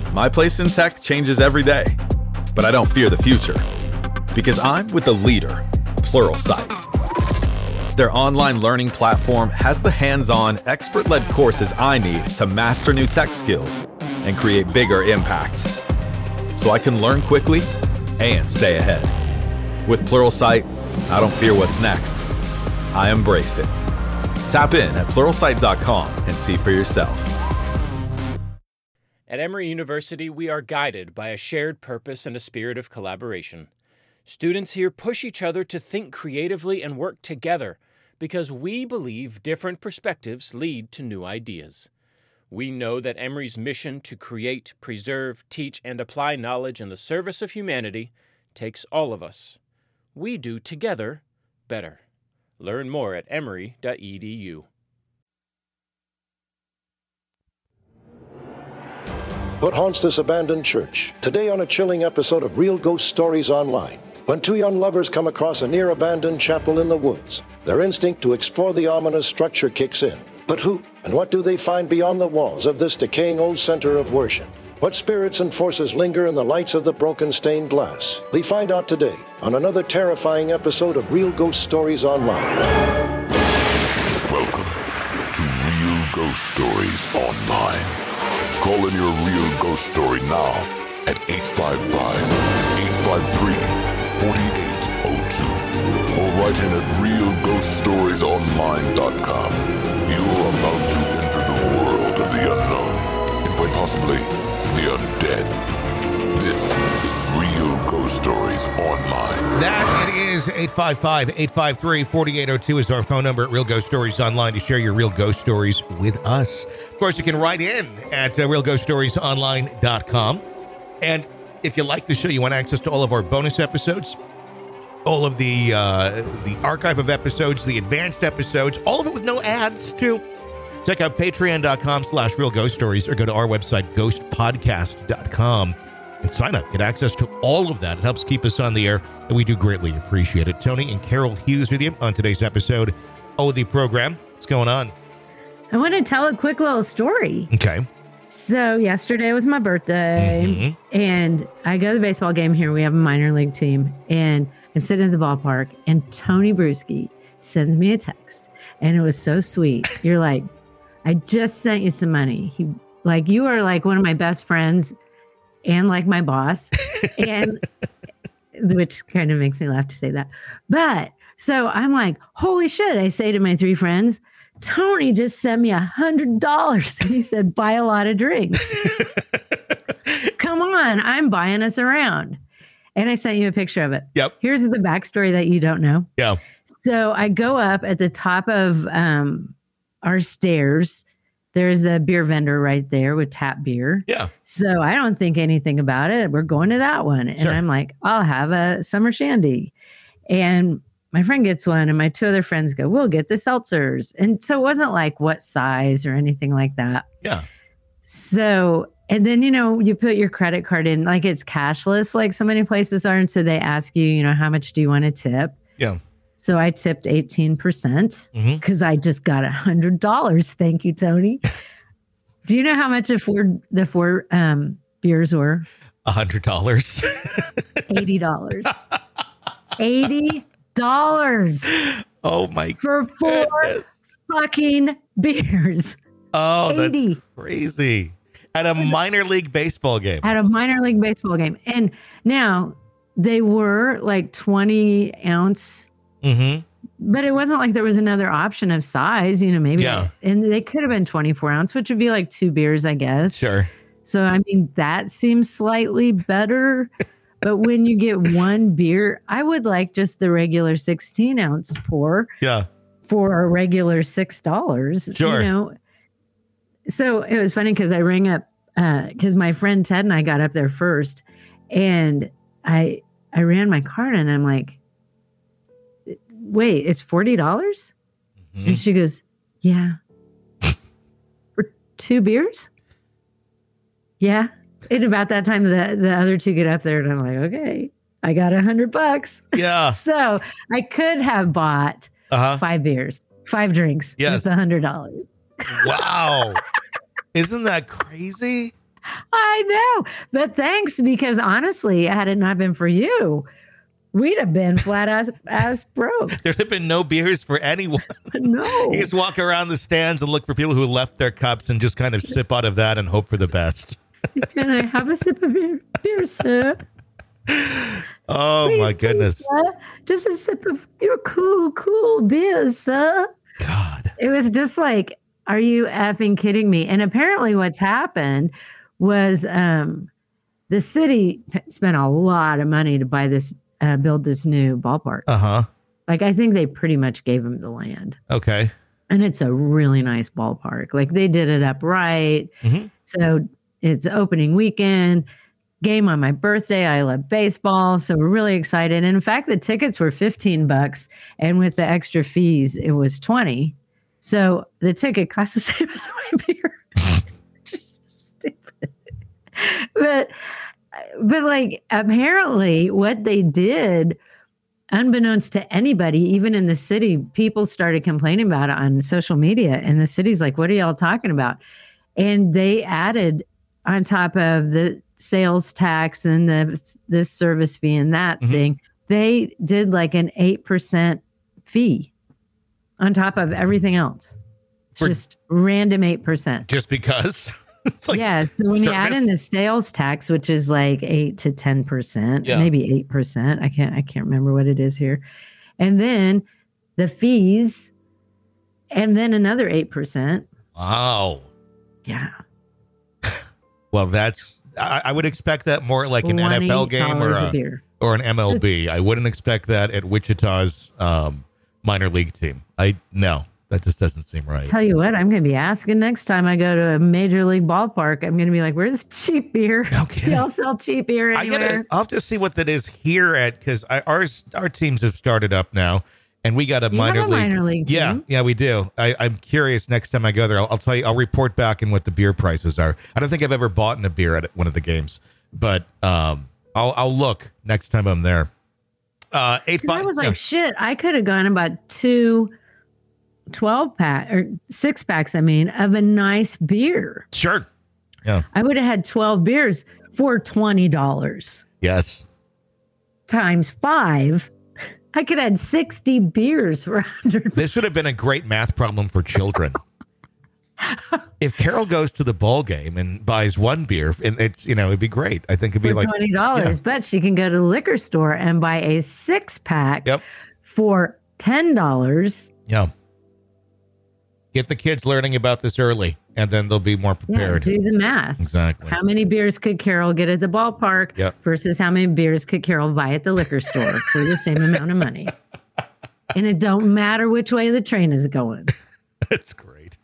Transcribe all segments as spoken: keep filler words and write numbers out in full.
My place in tech changes every day, but I don't fear the future because I'm with the leader, Pluralsight. Their online learning platform has the hands-on, expert-led courses I need to master new tech skills and create bigger impacts, so I can learn quickly and stay ahead. With Pluralsight, I don't fear what's next. I embrace it. Tap in at pluralsight dot com and see for yourself. At Emory University, we are guided by a shared purpose and a spirit of collaboration. Students here push each other to think creatively and work together because we believe different perspectives lead to new ideas. We know that Emory's mission to create, preserve, teach, and apply knowledge in the service of humanity takes all of us. We do together better. Learn more at emory dot e d u. What haunts this abandoned church? Today on a chilling episode of Real Ghost Stories Online. When two young lovers come across a near-abandoned chapel in the woods, their instinct to explore the ominous structure kicks in. But who and what do they find beyond the walls of this decaying old center of worship? What spirits and forces linger in the lights of the broken stained glass? They find out today on another terrifying episode of Real Ghost Stories Online. Welcome to Real Ghost Stories Online. Call in your real ghost story now at eight five five, eight five three, four eight zero two or write in at real ghost stories online dot com. You are about to enter the world of the unknown and quite possibly the undead. This is Real Ghost Stories Online. That it is eight five five, eight five three, four eight zero two is our phone number at Real Ghost Stories Online to share your real ghost stories with us. Of course, you can write in at uh, real ghost stories online dot com. And if you like the show, you want access to all of our bonus episodes, all of the uh, the archive of episodes, the advanced episodes, all of it with no ads, too. Check out patreon dot com slash real ghost stories or go to our website, ghost podcast dot com, and sign up. Get access to all of that. It helps keep us on the air, and we do greatly appreciate it. Tony and Carol Hughes with you on today's episode of the program. What's going on? I want to tell a quick little story. Okay. So yesterday was my birthday, mm-hmm. and I go to the baseball game here. We have a minor league team, and I'm sitting at the ballpark, and Tony Bruschi sends me a text, and it was so sweet. You're like, I just sent you some money. He, like, you are like one of my best friends and like my boss, and which kind of makes me laugh to say that. But so I'm like, holy shit. I say to my three friends, Tony just sent me a hundred dollars. And he said, buy a lot of drinks. Come on, I'm buying us around. And I sent you a picture of it. Yep. Here's the backstory that you don't know. Yeah. So I go up at the top of um, our stairs. There's a beer vendor right there with tap beer. Yeah. So I don't think anything about it. We're going to that one. And Sure. I'm like, I'll have a summer shandy. And my friend gets one, and my two other friends go, we'll get the seltzers. And so it wasn't like what size or anything like that. Yeah. So, and then, you know, you put your credit card in, like it's cashless, like so many places are. And so they ask you, you know, how much do you want to tip? Yeah. So I tipped eighteen percent because mm-hmm. I just got a hundred dollars. Thank you, Tony. Do you know how much the four, the four um, beers were? A hundred dollars. eighty dollars. eighty dollars. Oh my for four goodness. fucking beers. Oh, eighty that's crazy. At a minor league baseball game. At a minor league baseball game. And now they were like twenty ounce, Mm-hmm. but it wasn't like there was another option of size, you know, maybe. Yeah. And they could have been twenty-four ounce, which would be like two beers, I guess. Sure. So, I mean, that seems slightly better. But when you get one beer, I would like just the regular sixteen ounce pour. Yeah. For a regular six dollars. Sure. You know. So it was funny because I rang up because uh, my friend Ted and I got up there first, and I I ran my card and I'm like, wait, it's forty dollars? Mm-hmm. And she goes, yeah. For two beers? Yeah. And about that time, the, the other two get up there, and I'm like, okay, I got a hundred bucks. Yeah. So I could have bought uh-huh. five beers, five drinks yes. with a hundred dollars. Wow. Isn't that crazy? I know. But thanks, because honestly, had it not been for you, we'd have been flat as as broke. There'd have been no beers for anyone. No. You just walk around the stands and look for people who left their cups and just kind of sip out of that and hope for the best. Can I have a sip of beer, beer sir? Oh, Please, my goodness. Please, sir. Just a sip of your cool, cool beer, sir. God. It was just like, are you effing kidding me? And apparently what's happened was um, the city spent a lot of money to buy this, uh, build this new ballpark. Uh-huh. Like, I think they pretty much gave them the land. Okay. And it's a really nice ballpark. Like, they did it up right. Mm-hmm. So it's opening weekend. Game on my birthday. I love baseball, so we're really excited. And in fact, the tickets were fifteen bucks, and with the extra fees, it was twenty. So the ticket cost the same as my beer. Just stupid. But, but like, apparently, what they did, unbeknownst to anybody, even in the city, people started complaining about it on social media, and the city's like, "What are y'all talking about?" And they added on top of the sales tax and the this service fee and that mm-hmm. thing, they did like an eight percent fee on top of everything else. For, just random eight percent. Just because? It's like yeah. So when service. You add in the sales tax, which is like eight to ten percent, yeah. maybe eight percent. I can't I can't remember what it is here. And then the fees, and then another eight percent. Wow. Yeah. Well, that's I, I would expect that more like an N F L game or a, a or an M L B. I wouldn't expect that at Wichita's um, minor league team. I no, that just doesn't seem right. Tell you what, I'm going to be asking next time I go to a major league ballpark. I'm going to be like, "Where's cheap beer? No kidding. Y'all sell cheap beer anywhere?" I gotta, I'll have to see what that is here at because ours our teams have started up now. And we got a, you minor, have a league. minor league. Team. Yeah, yeah, we do. I, I'm curious next time I go there. I'll, I'll tell you. I'll report back in what the beer prices are. I don't think I've ever bought a beer at one of the games, but um, I'll I'll look next time I'm there. Uh, eight five. I was like, no. shit. I could have gone about two twelve pack or six packs. I mean, of a nice beer. Sure. Yeah. I would have had twelve beers for twenty dollars. Yes. Times five. I could have had sixty beers for one hundred. This would have been a great math problem for children. If Carol goes to the ball game and buys one beer, and it's, you know, it'd be great. I think it'd be for like twenty dollars, yeah. But she can go to the liquor store and buy a six pack yep. for ten dollars. Yeah. Get the kids learning about this early, and then they'll be more prepared. Yeah, do the math. Exactly. How many beers could Carol get at the ballpark yep. versus how many beers could Carol buy at the liquor store for the same amount of money? And it don't matter which way the train is going. That's great.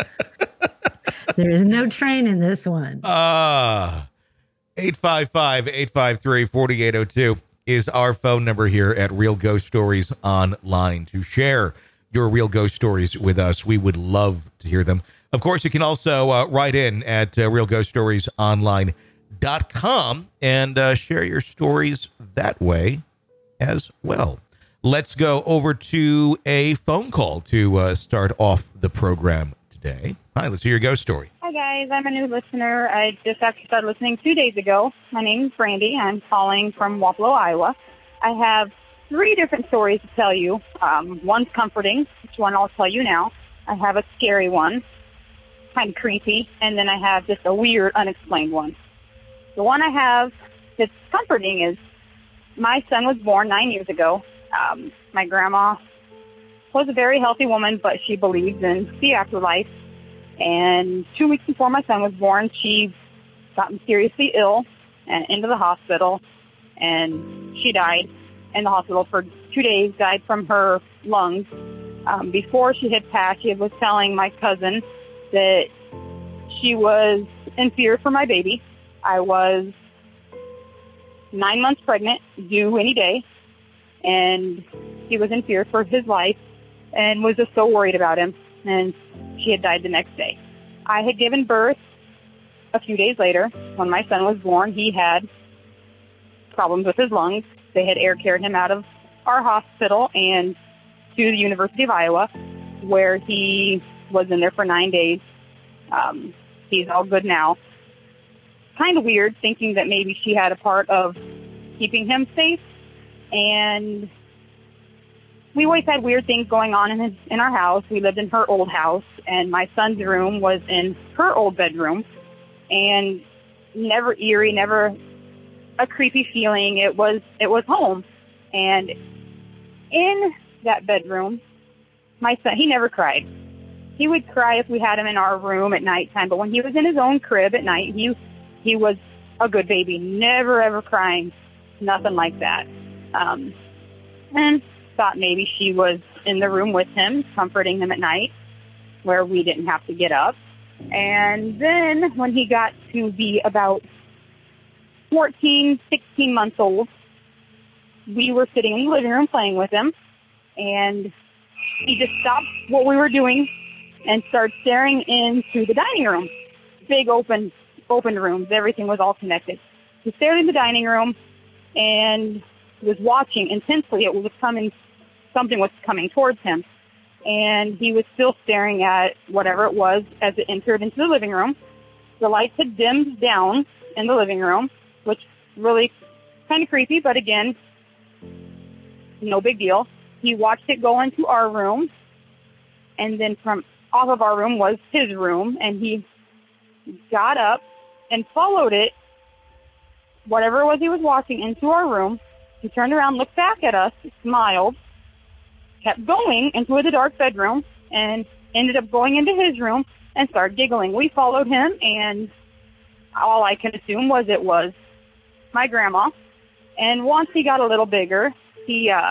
There is no train in this one. Ah, uh, eight five five, eight five three, four eight zero two is our phone number here at Real Ghost Stories Online to share your real ghost stories with us. We would love to hear them. Of course, you can also uh, write in at uh, real ghost stories online dot com and uh, share your stories that way as well. Let's go over to a phone call to uh, start off the program today. Hi, let's hear your ghost story. Hi, guys. I'm a new listener. I just actually started listening two days ago. My name is Brandy. I'm calling from Wapello, Iowa. I have three different stories to tell you. Um, one's comforting, which one I'll tell you now. I have a scary one, kind of creepy, and then I have just a weird, unexplained one. The one I have that's comforting is my son was born nine years ago. Um, my grandma was a very healthy woman, but she believes in the afterlife. And two weeks before my son was born, she got mysteriously ill and into the hospital, and she died in the hospital for two days, died from her lungs. Um, before she had passed, she was telling my cousin that she was in fear for my baby. I was nine months pregnant, due any day, and he was in fear for his life and was just so worried about him, and she had died the next day. I had given birth a few days later. When my son was born, he had problems with his lungs. They had air carried him out of our hospital and to the University of Iowa, where he was in there for nine days. Um, he's all good now. kind of weird, thinking that maybe she had a part of keeping him safe. And we always had weird things going on in his, in our house. We lived in her old house, and my son's room was in her old bedroom. And never eerie, never a creepy feeling. It was it was home. And in that bedroom, my son, he never cried. He would cry if we had him in our room at nighttime, but when he was in his own crib at night, he he was a good baby, never ever crying, nothing like that. Um, and thought maybe she was in the room with him, comforting him at night, where we didn't have to get up. And then when he got to be about fourteen, sixteen months old, we were sitting in the living room playing with him, and he just stopped what we were doing and started staring into the dining room. Big open, open rooms. Everything was all connected. He stared in the dining room and was watching intensely. It was coming, something was coming towards him. And he was still staring at whatever it was as it entered into the living room. The lights had dimmed down in the living room, which really kind of creepy, but again, no big deal. He watched it go into our room, and then from off of our room was his room, and he got up and followed it, whatever it was he was watching, into our room. He turned around, looked back at us, smiled, kept going into the dark bedroom, and ended up going into his room and started giggling. We followed him, and all I can assume was it was my grandma. And once he got a little bigger, he uh,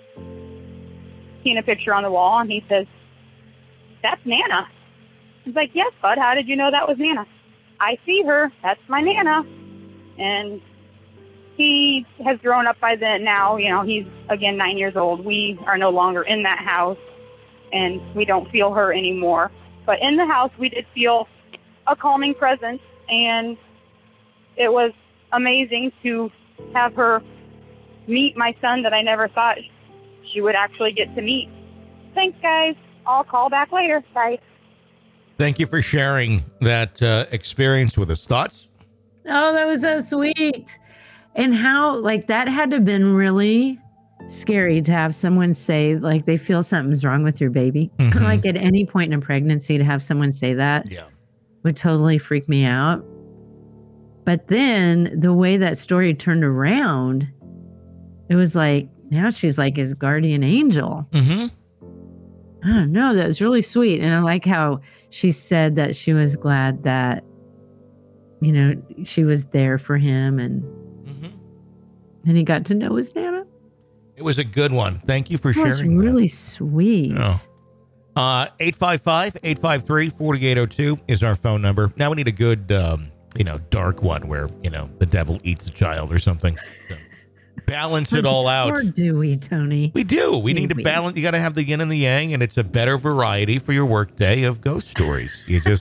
seen a picture on the wall, and he says, "That's Nana." He's like, "Yes, bud, how did you know that was Nana?" "I see her. That's my Nana." And he has grown up by then. Now, you know, he's, again, nine years old. We are no longer in that house, and we don't feel her anymore. But in the house, we did feel a calming presence, and it was amazing to have her meet my son that I never thought she would actually get to meet. Thanks, guys. I'll call back later. Bye. Thank you for sharing that uh, experience with us. Thoughts? Oh, that was so sweet. And how, like, that had to have been really scary to have someone say, like, they feel something's wrong with your baby. Mm-hmm. Like, at any point in a pregnancy, to have someone say that yeah. would totally freak me out. But then the way that story turned around, it was like, now she's like his guardian angel. Mm-hmm. I don't know. That was really sweet. And I like how she said that she was glad that, you know, she was there for him, and mm-hmm. and he got to know his Nana. It was a good one. Thank you for that sharing. Was really that. sweet. Oh. Uh, eight five five, eight five three, four eight zero two is our phone number. Now we need a good, um, you know, dark one where, you know, the devil eats a child or something. So balance it all out. Or do we, Tony? We do. We do need to we? balance. You got to have the yin and the yang, and it's a better variety for your workday of ghost stories. You just,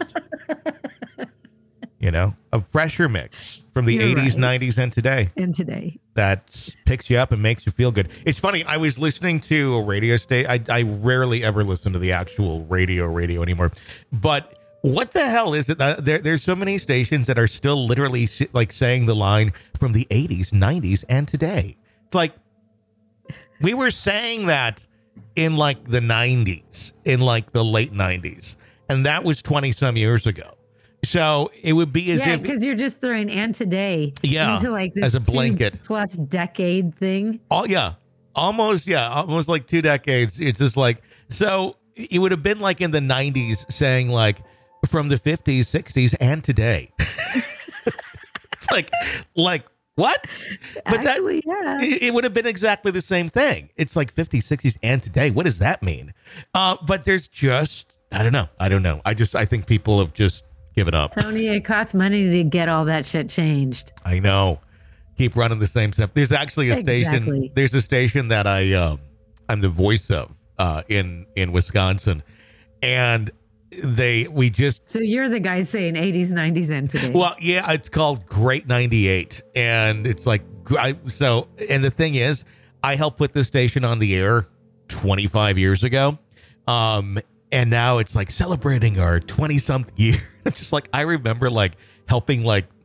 you know, a fresher mix from the You're eighties, right. nineties, and today. And today. That picks you up and makes you feel good. It's funny. I was listening to a radio station. I, I rarely ever listen to the actual radio radio anymore. But what the hell is it? Uh, there, there's so many stations that are still literally like saying the line from the eighties, nineties, and today. It's like we were saying that in like the nineties, in like the late nineties. And that was twenty some years ago. So it would be as yeah, if because you're just throwing and today yeah, into like this as a blanket plus decade thing. Oh yeah, almost yeah, almost like two decades. It's just like so. It would have been like in the nineties, saying like from the fifties, sixties, and today. It's like like what? But Actually, that yeah. it, it would have been exactly the same thing. It's like fifties, sixties, and today. What does that mean? Uh, but there's just I don't know. I don't know. I just I think people have just. Give it up. Tony, it costs money to get all that shit changed. I know. Keep running the same stuff. There's actually a station. Exactly. There's a station that I um, I'm the voice of uh, in in Wisconsin, and they we just. So you're the guy saying eighties, nineties, and today. Well, yeah, it's called Great ninety-eight, and it's like I, so. And the thing is, I helped put this station on the air twenty-five years ago. Um, And now it's like celebrating our twenty something year. I'm just like, I remember like helping like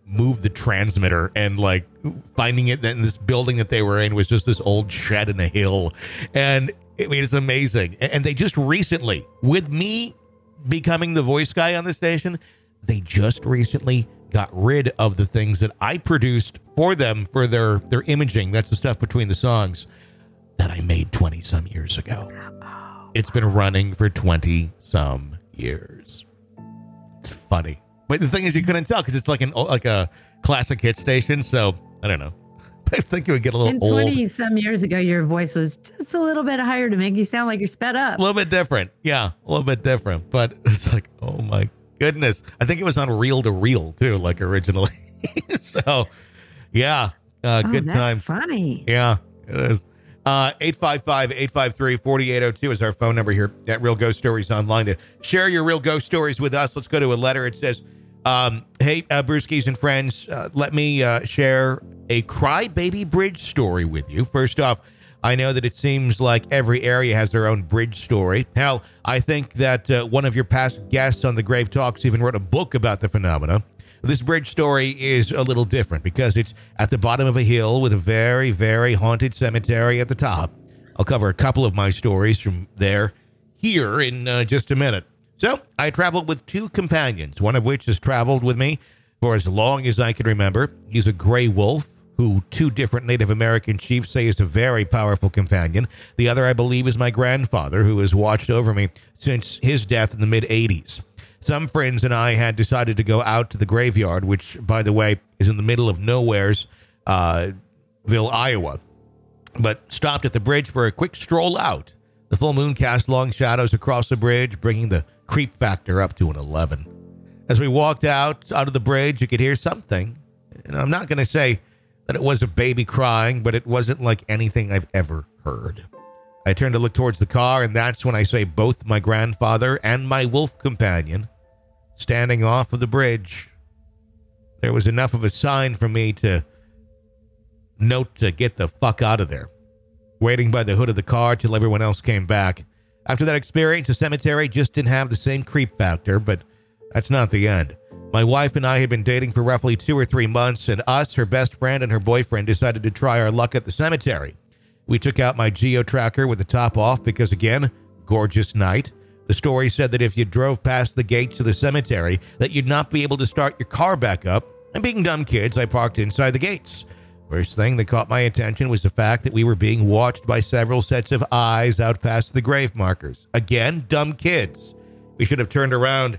move the transmitter, and like finding it that in this building that they were in was just this old shed in a hill. And I mean, it's amazing. And they just recently, with me becoming the voice guy on the station, they just recently got rid of the things that I produced for them for their, their imaging. That's the stuff between the songs that I made twenty some years ago. It's been running for twenty some years. It's funny. But the thing is, you couldn't tell because it's like an like a classic hit station. So I don't know. I think it would get a little and old. twenty some years ago, your voice was just a little bit higher to make you sound like you're sped up. A little bit different. Yeah, a little bit different. But it's like, oh my goodness. I think it was on reel to reel too, like originally. So yeah, uh, oh, good that's times. Funny. Yeah, it is. Uh, eight five five, eight five three, four eight zero two is our phone number here at Real Ghost Stories Online to share your real ghost stories with us. Let's go to a letter. It says, um, hey, uh, Brewskis and friends, uh, let me uh, share a crybaby bridge story with you. First off, I know that it seems like every area has their own bridge story. Hell, I think that uh, one of your past guests on the Grave Talks even wrote a book about the phenomena. This bridge story is a little different because it's at the bottom of a hill with a very, very haunted cemetery at the top. I'll cover a couple of my stories from there here in uh, just a minute. So I traveled with two companions, one of which has traveled with me for as long as I can remember. He's a gray wolf, who two different Native American chiefs say is a very powerful companion. The other, I believe, is my grandfather, who has watched over me since his death in the mid-eighties. Some friends and I had decided to go out to the graveyard, which, by the way, is in the middle of nowhere's uh, Ville, Iowa, but stopped at the bridge for a quick stroll out. The full moon cast long shadows across the bridge, bringing the creep factor up to an eleven. As we walked out out of the bridge, you could hear something. And I'm not going to say that it was a baby crying, but it wasn't like anything I've ever heard. I turned to look towards the car, and that's when I say both my grandfather and my wolf companion standing off of the bridge. There was enough of a sign for me to note to get the fuck out of there, waiting by the hood of the car till everyone else came back. After that experience, the cemetery just didn't have the same creep factor, but that's not the end. My wife and I had been dating for roughly two or three months, and us, her best friend, and her boyfriend decided to try our luck at the cemetery. We took out my geo-tracker with the top off because, again, gorgeous night. The story said that if you drove past the gates of the cemetery, that you'd not be able to start your car back up. And being dumb kids, I parked inside the gates. First thing that caught my attention was the fact that we were being watched by several sets of eyes out past the grave markers. Again, dumb kids. We should have turned around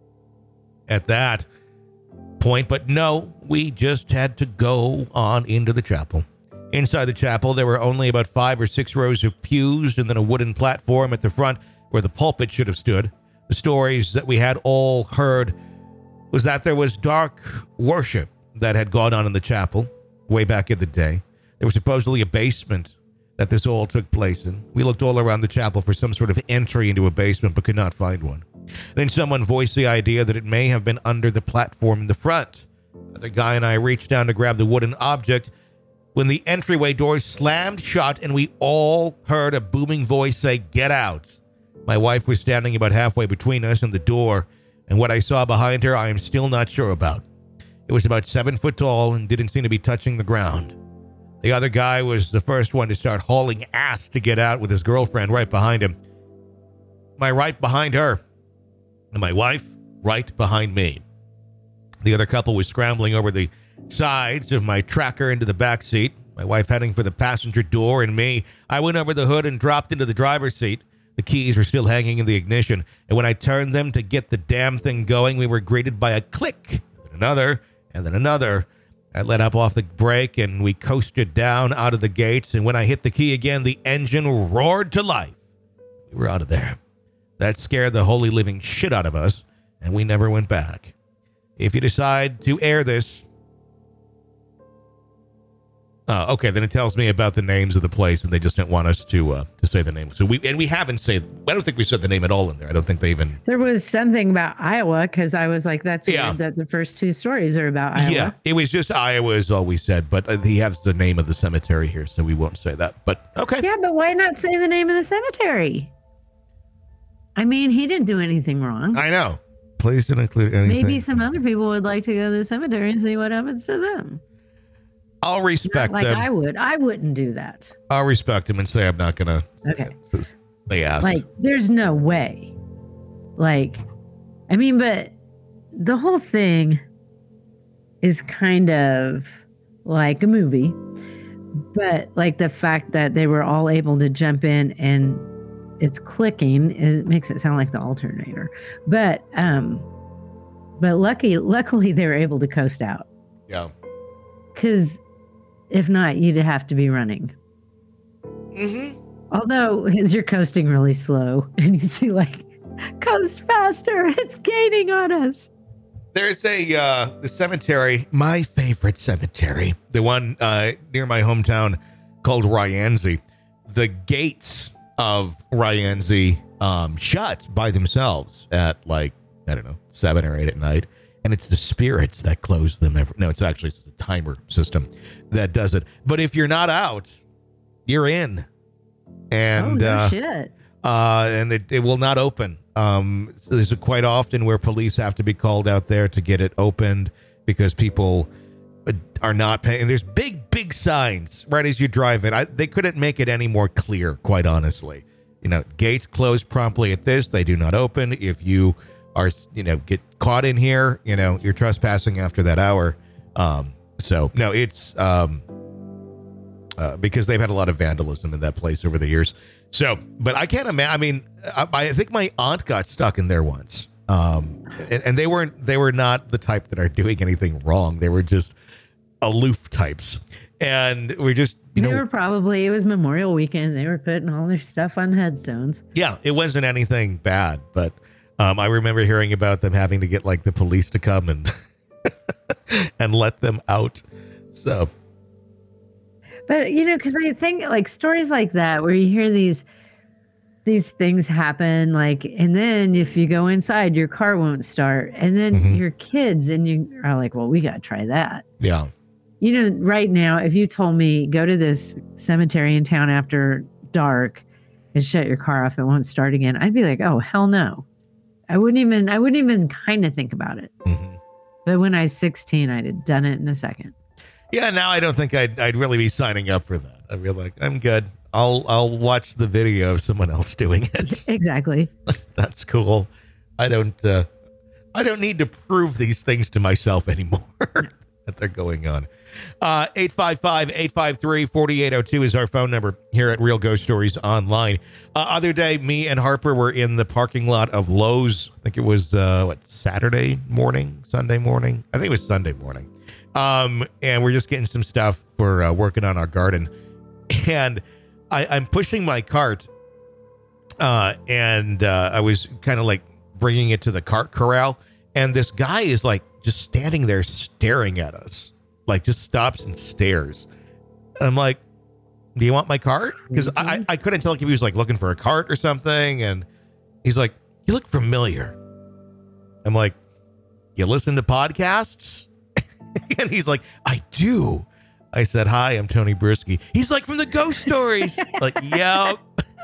at that point, but no, we just had to go on into the chapel. Inside the chapel, there were only about five or six rows of pews and then a wooden platform at the front where the pulpit should have stood. The stories that we had all heard was that there was dark worship that had gone on in the chapel way back in the day. There was supposedly a basement that this all took place in. We looked all around the chapel for some sort of entry into a basement, but could not find one. Then someone voiced the idea that it may have been under the platform in the front. The guy and I reached down to grab the wooden object when the entryway doors slammed shut and we all heard a booming voice say, "Get out." My wife was standing about halfway between us and the door, and what I saw behind her I am still not sure about. It was about seven foot tall and didn't seem to be touching the ground. The other guy was the first one to start hauling ass to get out with his girlfriend right behind him. My right behind her, and my wife right behind me. The other couple was scrambling over the sides of my tracker into the back seat. My wife heading for the passenger door, and me, I went over the hood and dropped into the driver's seat. The keys were still hanging in the ignition, and when I turned them to get the damn thing going, we were greeted by a click, and then another, and then another. I let up off the brake, and we coasted down out of the gates, and when I hit the key again, the engine roared to life. We were out of there. That scared the holy living shit out of us, and we never went back. If you decide to air this... Oh, okay, then it tells me about the names of the place, and they just didn't want us to uh, to say the name. So we and we haven't said... I don't think we said the name at all in there. I don't think they even... There was something about Iowa, because I was like, that's yeah. weird that the first two stories are about Iowa. Yeah, it was just Iowa is all we said, but uh, he has the name of the cemetery here, so we won't say that. But, okay. Yeah, but why not say the name of the cemetery? I mean, he didn't do anything wrong. I know. Please don't include anything. Maybe some other people would like to go to the cemetery and see what happens to them. I'll respect Not like them. I would. I wouldn't do that. I'll respect them and say I'm not going to. Okay. They asked. Like, there's no way. Like, I mean, but the whole thing is kind of like a movie. But like the fact that they were all able to jump in and it's clicking is makes it sound like the alternator. But um, but lucky, luckily they were able to coast out. Yeah. Because if not, you'd have to be running. Mm-hmm. Although, as you're coasting really slow and you see like, coast faster, it's gaining on us. There's a, uh, the cemetery, my favorite cemetery, the one uh, near my hometown called Ryanzi. The gates of Ryanzi um, shut by themselves at like, I don't know, seven or eight at night. And it's the spirits that close them. Every, no, it's actually it's the timer system that does it. But if you're not out, you're in. And, oh, no uh, shit. Uh, and it, it will not open. Um, so there's quite often where police have to be called out there to get it opened because people are not paying. And there's big, big signs right as you drive in. I, they couldn't make it any more clear, quite honestly. You know, gates close promptly at this. They do not open. If you are, you know, get caught in here, you know, you're trespassing after that hour. Um, so, no, it's um, uh, because they've had a lot of vandalism in that place over the years. So, but I can't imagine. I mean, I, I think my aunt got stuck in there once. Um, and, and they weren't, they were not the type that are doing anything wrong. They were just aloof types. And we just, you they know, were probably, it was Memorial Weekend. They were putting all their stuff on headstones. yeah, it wasn't anything bad, but um, I remember hearing about them having to get like the police to come and, and let them out. So, but you know, because I think like stories like that where you hear these these things happen, like, and then if you go inside, your car won't start, and then Mhm. your kids, and you are like, well, we got to try that. yeah. You know, right now, if you told me go to this cemetery in town after dark and shut your car off, it won't start again, I'd be like, oh hell no. I wouldn't even. I wouldn't even kind of think about it. Mm-hmm. But when I was sixteen, I'd have done it in a second. Yeah, now I don't think I'd I'd really be signing up for that. I'd be like, I'm good. I'll I'll watch the video of someone else doing it. Exactly. That's cool. I don't uh, I don't need to prove these things to myself anymore that they're going on. Uh, eight five five, eight five three, four eight zero two is our phone number here at Real Ghost Stories Online. Uh, other day, me and Harper were in the parking lot of Lowe's. I think it was uh, what Saturday morning, Sunday morning. I think it was Sunday morning. Um, and we're just getting some stuff for uh, working on our garden. And I, I'm pushing my cart, uh, and uh, I was kind of like bringing it to the cart corral. And this guy is like just standing there staring at us, like just stops and stares. And I'm like, do you want my cart? Because mm-hmm. I, I couldn't tell if he was like looking for a cart or something. And he's like, you look familiar. I'm like, you listen to podcasts? And he's like, I do. I said, hi, I'm Tony Bruschi. He's like, from the Ghost Stories. Like, yep.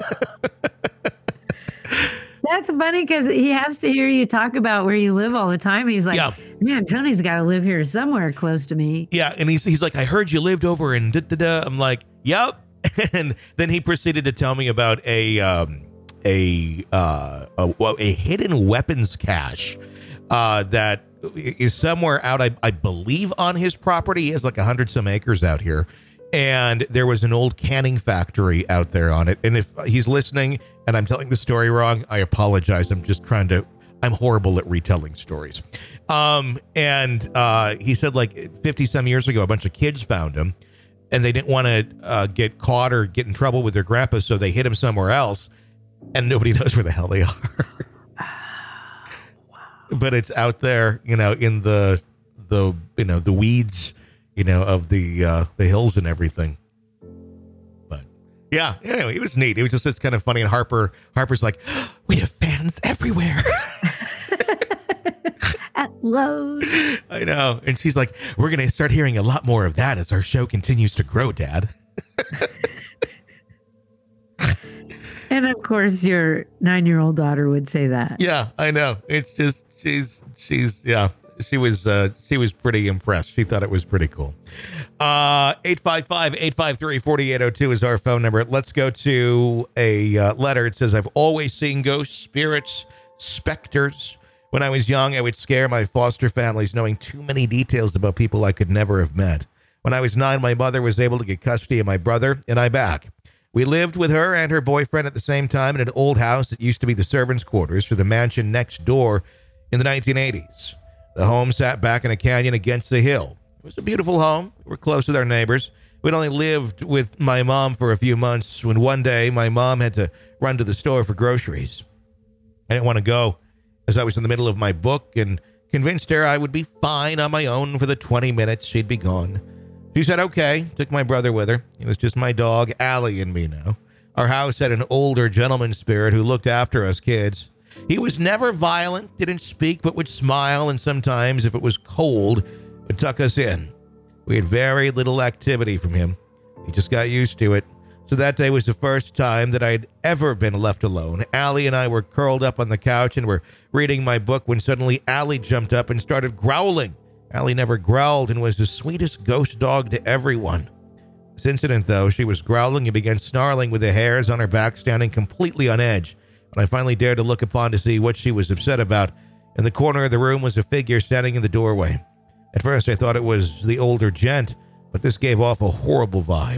That's funny because he has to hear you talk about where you live all the time. He's like, yeah. Man, Tony's got to live here somewhere close to me. Yeah, and he's he's like, I heard you lived over in da-da-da. I'm like, yep. And then he proceeded to tell me about a um, a, uh, a a hidden weapons cache uh, that is somewhere out, I, I believe, on his property. He has like a hundred some acres out here. And there was an old canning factory out there on it. And if he's listening and I'm telling the story wrong, I apologize. I'm just trying to, I'm horrible at retelling stories. Um, and uh, he said like fifty some years ago, a bunch of kids found him and they didn't want to uh, get caught or get in trouble with their grandpa. So they hid him somewhere else and nobody knows where the hell they are. But it's out there, you know, in the, the, you know, the weeds, you know, of the, uh, the hills and everything. But yeah, anyway, it was neat. It was just, it's kind of funny. And Harper, Harper's like, oh, we have fans everywhere. At Lowe's. I know. And she's like, we're going to start hearing a lot more of that as our show continues to grow, Dad. And And of course, your nine-year-old daughter would say that. Yeah, I know. It's just she's she's yeah. She was uh, she was pretty impressed. She thought it was pretty cool. Uh, eight five five, eight five three, four eight zero two is our phone number. Let's go to a uh, letter. It says, I've always seen ghosts, spirits, specters. When I was young, I would scare my foster families knowing too many details about people I could never have met. When I was nine, my mother was able to get custody of my brother and I back. We lived with her and her boyfriend at the same time in an old house that used to be the servants' quarters for the mansion next door in the nineteen eighties. The home sat back in a canyon against the hill. It was a beautiful home. We were close with our neighbors. We'd only lived with my mom for a few months when one day my mom had to run to the store for groceries. I didn't want to go as I was in the middle of my book and convinced her I would be fine on my own for the twenty minutes she'd be gone. She said, okay, took my brother with her. It was just my dog, Allie, and me now. Our house had an older gentleman spirit who looked after us kids. He was never violent, didn't speak, but would smile, and sometimes, if it was cold, would tuck us in. We had very little activity from him. He just got used to it. So that day was the first time that I'd ever been left alone. Allie and I were curled up on the couch and were reading my book when suddenly Allie jumped up and started growling. Allie never growled and was the sweetest ghost dog to everyone. This incident, though, she was growling and began snarling with the hairs on her back standing completely on edge. When I finally dared to look upon to see what she was upset about, in the corner of the room was a figure standing in the doorway. At first, I thought it was the older gent, but this gave off a horrible vibe.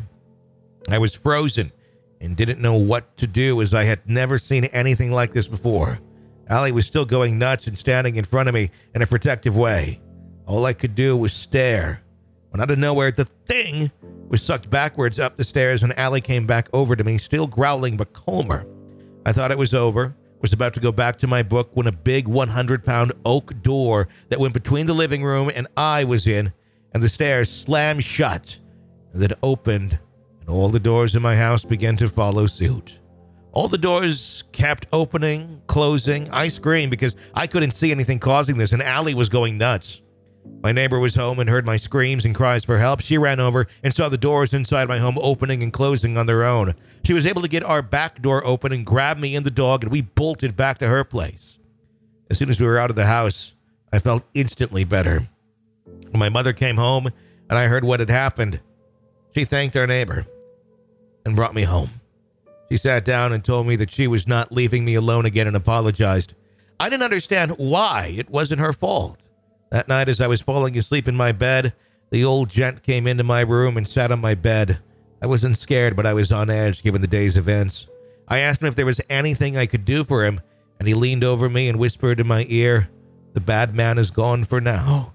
I was frozen and didn't know what to do as I had never seen anything like this before. Allie was still going nuts and standing in front of me in a protective way. All I could do was stare. When out of nowhere, the thing was sucked backwards up the stairs and Allie came back over to me, still growling but calmer. I thought it was over, was about to go back to my book when a big one hundred pound oak door that went between the living room and I was in, and the stairs slammed shut, and then opened, and all the doors in my house began to follow suit. All the doors kept opening, closing. I screamed because I couldn't see anything causing this, and Allie was going nuts. My neighbor was home and heard my screams and cries for help. She ran over and saw the doors inside my home opening and closing on their own. She was able to get our back door open and grab me and the dog, and we bolted back to her place. As soon as we were out of the house, I felt instantly better. When my mother came home and I heard what had happened, she thanked our neighbor and brought me home. She sat down and told me that she was not leaving me alone again and apologized. I didn't understand why. It wasn't her fault. That night, as I was falling asleep in my bed, the old gent came into my room and sat on my bed. I wasn't scared, but I was on edge given the day's events. I asked him if there was anything I could do for him, and he leaned over me and whispered in my ear, "The bad man is gone for now.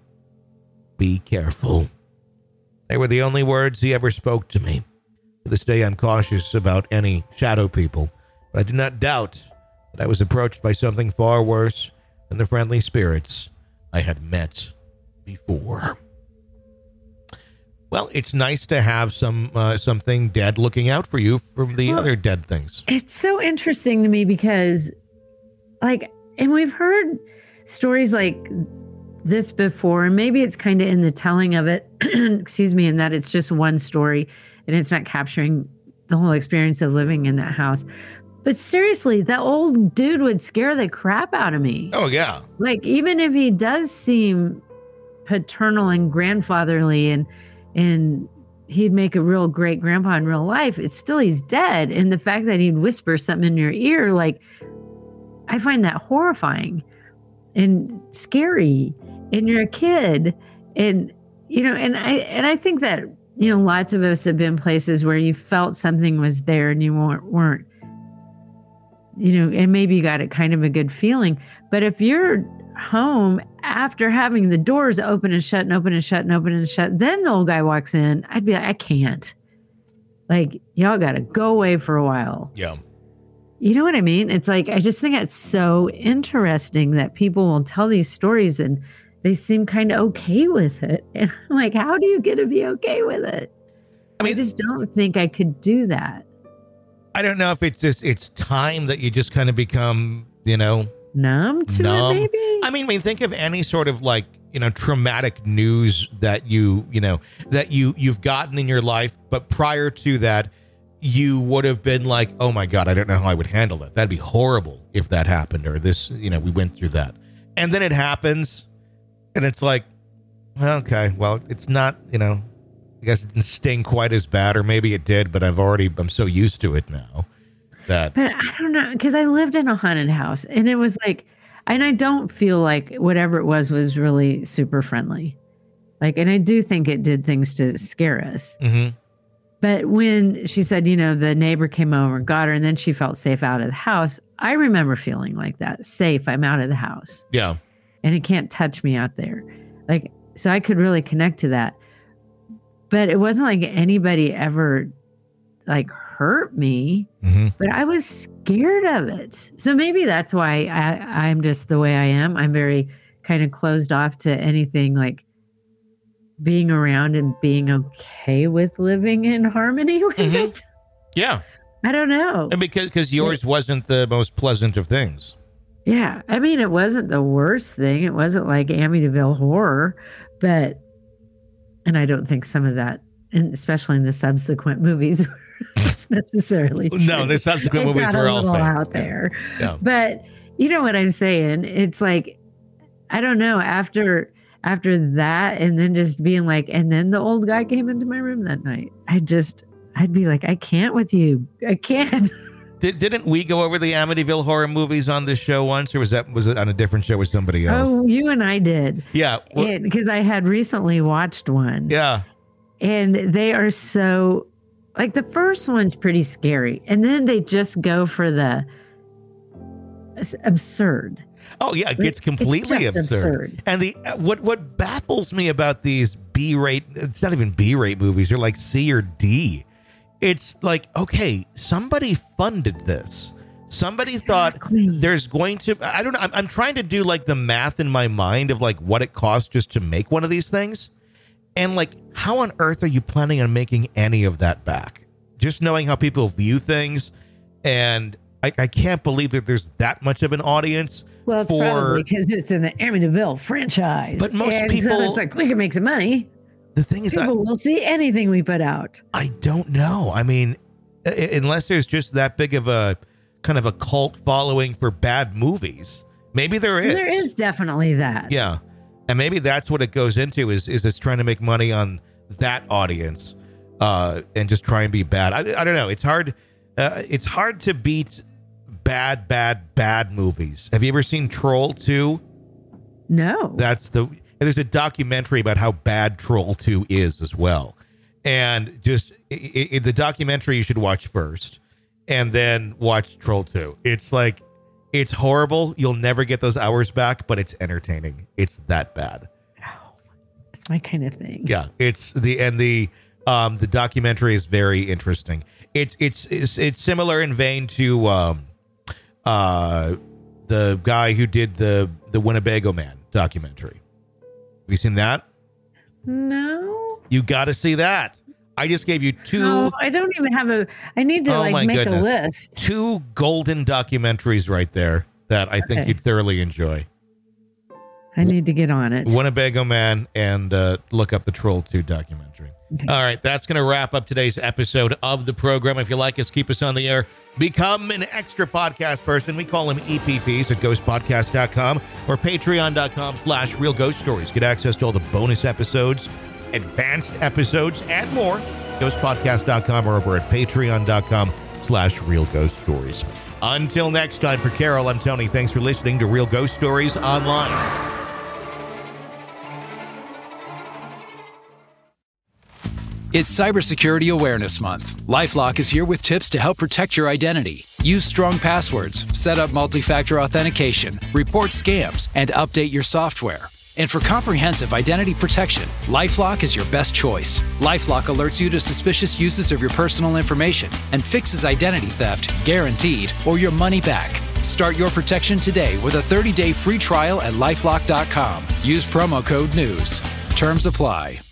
Be careful." They were the only words he ever spoke to me. To this day, I'm cautious about any shadow people, but I do not doubt that I was approached by something far worse than the friendly spirits I had met before. Well, it's nice to have some uh, something dead looking out for you from the well, other dead things. It's so interesting to me because, like, and we've heard stories like this before, and maybe it's kind of in the telling of it, excuse me, in that it's just one story and it's not capturing the whole experience of living in that house. But seriously, that old dude would scare the crap out of me. Oh, yeah. Like, even if he does seem paternal and grandfatherly and and he'd make a real great grandpa in real life, it's still he's dead. And the fact that he'd whisper something in your ear, like, I find that horrifying and scary. And you're a kid. And, you know, and I and I think that, you know, lots of us have been places where you felt something was there and you weren't, weren't you know, and maybe you got it kind of a good feeling. But if you're home after having the doors open and shut and open and shut and open and shut, then the old guy walks in, I'd be like, I can't. Like, y'all got to go away for a while. Yeah. You know what I mean? It's like, I just think it's so interesting that people will tell these stories and they seem kind of okay with it. And I'm like, how do you get to be okay with it? I mean, I just don't think I could do that. I don't know if it's just, it's time that you just kind of become, you know, numb to numb. it, maybe? I mean, I mean, think of any sort of like, you know, traumatic news that you, you know, that you, you've gotten in your life. But prior to that, you would have been like, oh my God, I don't know how I would handle that. That'd be horrible if that happened, or this, you know, we went through that. And then it happens, and it's like, okay, well, it's not, you know, I guess it didn't sting quite as bad, or maybe it did, but I've already, I'm so used to it now that. But I don't know, because I lived in a haunted house, and it was like, and I don't feel like whatever it was was really super friendly. Like, and I do think it did things to scare us. Mm-hmm. But when she said, you know, the neighbor came over and got her, and then she felt safe out of the house, I remember feeling like that. Safe, I'm out of the house. Yeah. And it can't touch me out there. Like, so I could really connect to that. But it wasn't like anybody ever, like, hurt me. Mm-hmm. But I was scared of it. So maybe that's why I, I'm just the way I am. I'm very kind of closed off to anything like being around and being okay with living in harmony with Mm-hmm. it. Yeah. I don't know. And because because yours wasn't the most pleasant of things. Yeah. I mean, it wasn't the worst thing. It wasn't like Amityville Horror, but, and I don't think some of that, and especially in the subsequent movies, was necessarily true. No, the subsequent It movies got were a all little fake. out there. Yeah. But you know what I'm saying? It's like, I don't know, after after that, and then just being like, and then the old guy came into my room that night. I just, I'd be like, I can't with you. I can't. Did, didn't we go over the Amityville Horror movies on this show once, or was that was it on a different show with somebody else? Oh, you and I did. Yeah. Well, Because I had recently watched one. yeah. And they are so, like, the first one's pretty scary. And then they just go for the it's absurd. Oh yeah, it gets completely It's just absurd. absurd. And the what what baffles me about these B-rate, it's not even B-rate movies, they're like C or D. It's like, okay, somebody funded this. Somebody Exactly. thought there's going to, I don't know, I'm, I'm trying to do like the math in my mind of like what it costs just to make one of these things. And like, how on earth are you planning on making any of that back? Just knowing how people view things. And I, I can't believe that there's that much of an audience. Well, it's for, probably because it's in the Amityville franchise. But most and people- so it's like, we can make some money. the thing is, People I, will see anything we put out. I don't know. I mean, I- unless there's just that big of a kind of a cult following for bad movies, maybe there is. There is definitely that. Yeah. And maybe that's what it goes into is, is it's trying to make money on that audience uh, and just try and be bad. I, I don't know. It's hard. Uh, it's hard to beat bad, bad, bad movies. Have you ever seen Troll two? No. That's the, and there's a documentary about how bad Troll two is as well. And just i i the documentary you should watch first and then watch Troll two. It's like, it's horrible. You'll never get those hours back, but it's entertaining. It's that bad. It's my kind of thing. Yeah, it's the and the um the documentary is very interesting. It's it's it's, it's similar in vein to um uh the guy who did the the Winnebago Man documentary. Have you seen that? No. You got to see that. I just gave you two. No, I don't even have a. I need to Oh, my like make goodness. a list. Two golden documentaries right there that I think Okay. you'd thoroughly enjoy. I need to get on it. Winnebago Man and uh, look up the Troll two documentary. Okay. All right, that's going to wrap up today's episode of the program. If you like us, keep us on the air. Become an extra podcast person. We call them E P Ps at ghost podcast dot com or patreon dot com slash real ghost stories. Get access to all the bonus episodes, advanced episodes, and more. ghost podcast dot com or over at patreon dot com slash real ghost stories. Until next time, for Carol, I'm Tony. Thanks for listening to Real Ghost Stories Online. It's Cybersecurity Awareness Month. LifeLock is here with tips to help protect your identity. Use strong passwords, set up multi-factor authentication, report scams, and update your software. And for comprehensive identity protection, LifeLock is your best choice. LifeLock alerts you to suspicious uses of your personal information and fixes identity theft, guaranteed, or your money back. Start your protection today with a thirty-day free trial at lifelock dot com. Use promo code NEWS. Terms apply.